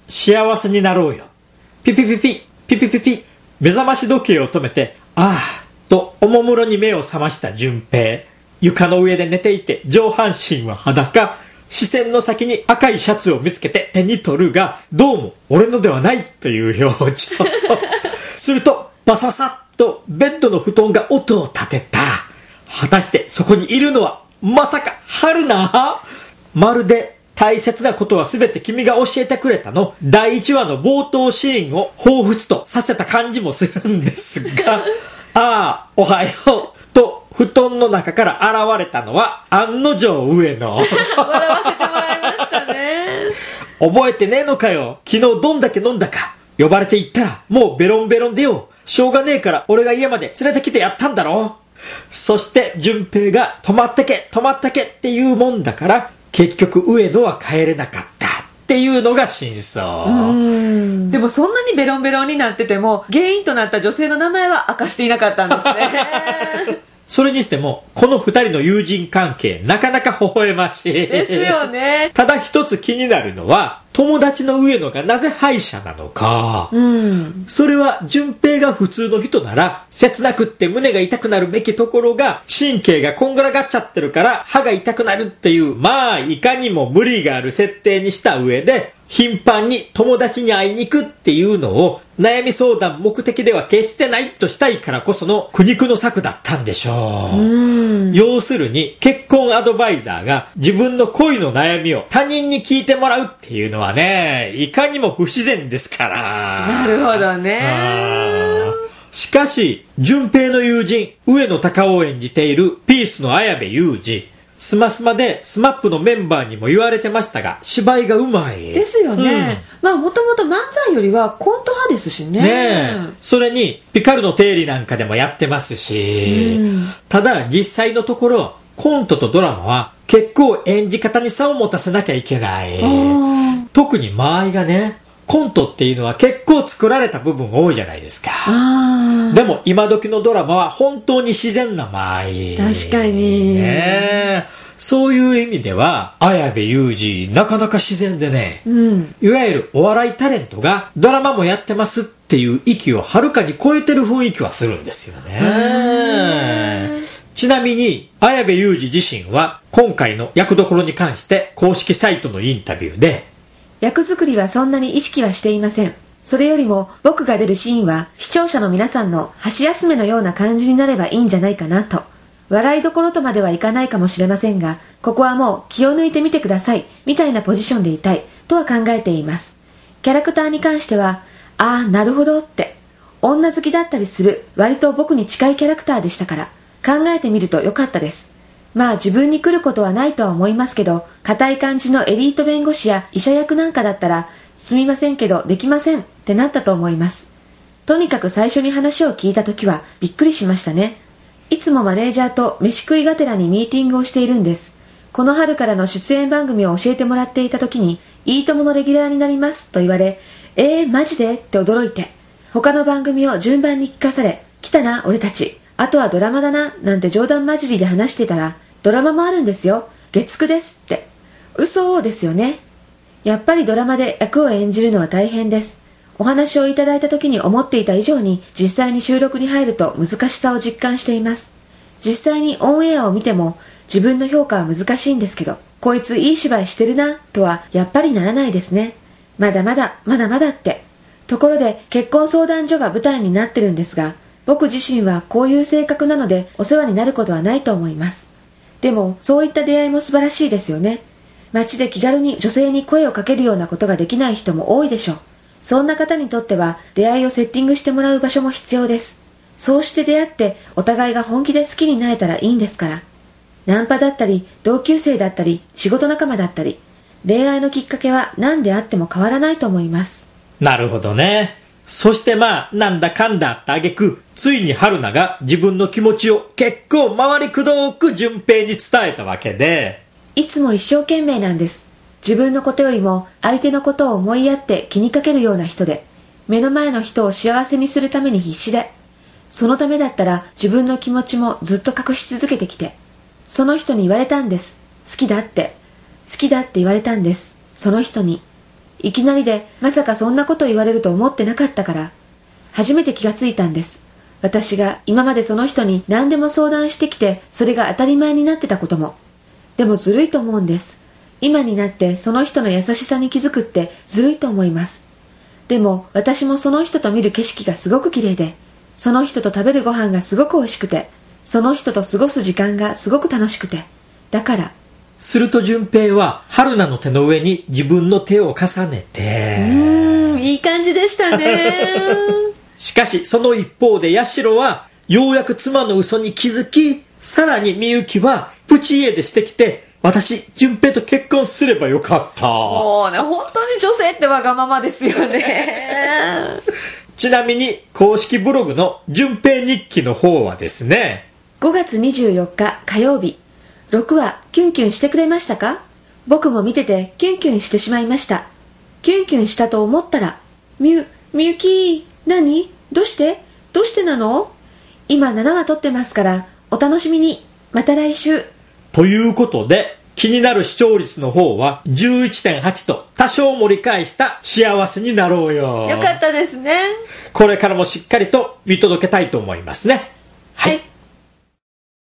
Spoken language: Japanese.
幸せになろうよ。ピピピピ、ピピピピ。目覚まし時計を止めて、ああ、とおもむろに目を覚ました順平。床の上で寝ていて上半身は裸。視線の先に赤いシャツを見つけて手に取るが、どうも俺のではないという表情。すると、バサバサッとベッドの布団が音を立てた。果たしてそこにいるのは、まさか春菜？まるで大切なことは全て君が教えてくれたの第1話の冒頭シーンを彷彿とさせた感じもするんですが、ああ、おはようと布団の中から現れたのは案の定上野。 笑わせてもらいましたね。 覚えてねえのかよ。昨日どんだけ飲んだか。呼ばれて行ったらもうベロンベロンでよ。しょうがねえから俺が家まで連れてきてやったんだろ。そして順平が泊まってけ泊まってけっていうもんだから、結局上野は帰れなかったっていうのが真相。 でもそんなにベロンベロンになってても原因となった女性の名前は明かしていなかったんですね。 それにしてもこの二人の友人関係なかなか微笑ましいですよね。 ただ一つ気になるのは、友達の上野がなぜ歯医者なのか。それは順平が普通の人なら切なくって胸が痛くなるべきところが神経がこんがらがっちゃってるから歯が痛くなるっていう、まあいかにも無理がある設定にした上で、頻繁に友達に会いに行くっていうのを悩み相談目的では決してないとしたいからこその苦肉の策だったんでしょう。要するに結婚アドバイザーが自分の恋の悩みを他人に聞いてもらうっていうのはね、いかにも不自然ですから。 なるほどね。 しかし順平の友人上野隆夫を演じているピースの綾部祐二、スマスマでスマップのメンバーにも言われてましたが、芝居がうまいですよね。まあもともと漫才よりはコント派ですしね。 それにピカルの定理なんかでもやってますし、ただ実際のところコントとドラマは結構演じ方に差を持たせなきゃいけない。特に間合いがね、コントっていうのは結構作られた部分多いじゃないですか。でも今時のドラマは本当に自然な間合い。 確かに、 そういう意味では綾部祐二なかなか自然でね、いわゆるお笑いタレントがドラマもやってますっていう域をはるかに超えてる雰囲気はするんですよね。ちなみに綾部祐二自身は今回の役どころに関して公式サイトのインタビューで、 役作りはそんなに意識はしていません。それよりも僕が出るシーンは視聴者の皆さんの箸休めのような感じになればいいんじゃないかなと。笑いどころとまではいかないかもしれませんが、ここはもう気を抜いてみてくださいみたいなポジションでいたいとは考えています。キャラクターに関しては、ああなるほどって、女好きだったりする割と僕に近いキャラクターでしたから、考えてみるとよかったです。まあ自分に来ることはないとは思いますけど、硬い感じのエリート弁護士や医者役なんかだったら、すみませんけどできませんってなったと思います。とにかく最初に話を聞いた時はびっくりしましたね。いつもマネージャーと飯食いがてらにミーティングをしているんです。この春からの出演番組を教えてもらっていた時に、いいとものレギュラーになりますと言われ、マジでって驚いて、他の番組を順番に聞かされ、来たな俺たち、あとはドラマだななんて冗談交じりで話してたら、ドラマもあるんですよ、月9ですって。嘘ですよね。やっぱりドラマで役を演じるのは大変です。お話をいただいた時に思っていた以上に実際に収録に入ると難しさを実感しています。実際にオンエアを見ても自分の評価は難しいんですけど、こいついい芝居してるなとはやっぱりならないですね。まだまだまだまだって。ところで結婚相談所が舞台になってるんですが、僕自身はこういう性格なのでお世話になることはないと思います。でもそういった出会いも素晴らしいですよね。街で気軽に女性に声をかけるようなことができない人も多いでしょう。そんな方にとっては出会いをセッティングしてもらう場所も必要です。そうして出会ってお互いが本気で好きになれたらいいんですから。ナンパだったり同級生だったり仕事仲間だったり、恋愛のきっかけは何であっても変わらないと思います。 なるほどね。そしてまあなんだかんだあった挙句、ついに春菜が自分の気持ちを結構回りくどく順平に伝えたわけで、 いつも一生懸命なんです。自分のことよりも相手のことを思いやって気にかけるような人で、目の前の人を幸せにするために必死で、そのためだったら自分の気持ちもずっと隠し続けてきて、その人に言われたんです。好きだって言われたんです。その人に。 いきなりでまさかそんなこと言われると思ってなかったから。初めて気がついたんです。私が今までその人に何でも相談してきて、それが当たり前になってたことも。でもずるいと思うんです。今になってその人の優しさに気づくってずるいと思います。でも私もその人と見る景色がすごく綺麗で、その人と食べるご飯がすごく美味しくて、その人と過ごす時間がすごく楽しくて、だから。 すると順平は春菜の手の上に自分の手を重ねて、 いい感じでしたね。 しかしその一方で八代はようやく妻の嘘に気づき、さらにみゆきはプチ家出してきて、私順平と結婚すればよかった。 もうね、本当に女性ってわがままですよね。 ちなみに公式ブログの順平日記の方はですね、 5月24日火曜日、6話キュンキュンしてくれましたか？僕も見ててキュンキュンしてしまいました。キュンキュンしたと思ったら、みゆき、何？どうしてなの？今7話撮ってますから、お楽しみに。また来週。 ということで、気になる視聴率の方は 11.8 と多少盛り返した幸せになろうよ。 よかったですね。 これからもしっかりと見届けたいと思いますね。はい。